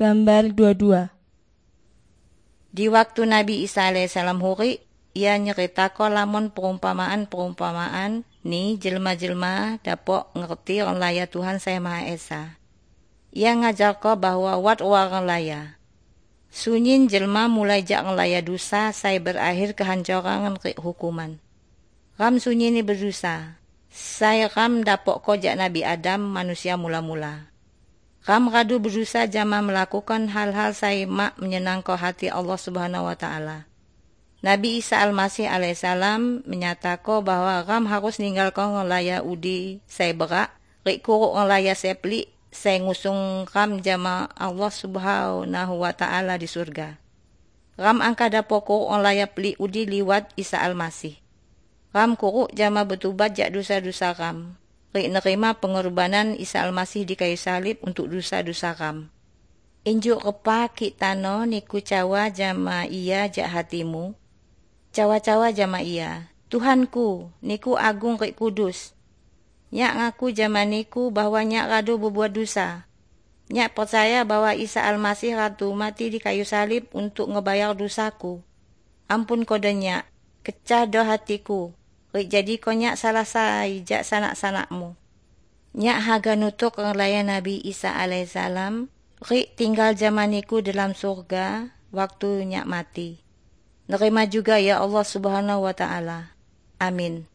Gambar 22. Di waktu Nabi Isa alaihissalam huri, ia nyerita ko lamun perumpamaan ni jelma-jelma dapok ngerti orang laya Tuhan saya Maha Esa. Ia ngajar ko bahwa wat orang laya. Sunyin jelma mulai jak ngelaya dosa, saya berakhir kehancuran hukuman. Ram sunyi ni berdosa. Saya ram dapok ko jak Nabi Adam manusia mula-mula. Ram radu berdosa jama melakukan hal-hal saya mak menyenangkan hati Allah Subhanahu wa Ta'ala. Nabi Isa Al-Masih alaihissalam menyatakan bahwa ram harus ninggalkan ngelaya udi saya berak, rik kuruk ngelaya saya pelik, saya ngusung ram jama Allah Subhanahu wa Ta'ala di surga. Ram angka dapo kuruk ngelaya pelik udi liwat Isa Al-Masih. Ram kuruk jama betubat jak dosa-dosa ram. Rik nerima pengorbanan Isa Al-Masih di kayu salib untuk dosa-dosa ram. Injuk repa kitano niku cawa jama iya jak hatimu. Cawa-cawa jama iya. Tuhanku, niku agung rik kudus. Nyak ngaku jama niku bahwa nyak radu berbuat dosa. Nyak percaya bahwa Isa Al-Masih radu mati di kayu salib untuk ngebayar dosaku. Ampun kode nyak, kecah do hatiku. Rik jadi konyak salah saya jak sanak-sanakmu. Nyak haga nutuk ngelaya Nabi Isa alaihissalam. Rik tinggal zamaniku dalam surga waktu nyak mati. Nerima juga ya Allah Subhanahu wa Ta'ala. Amin.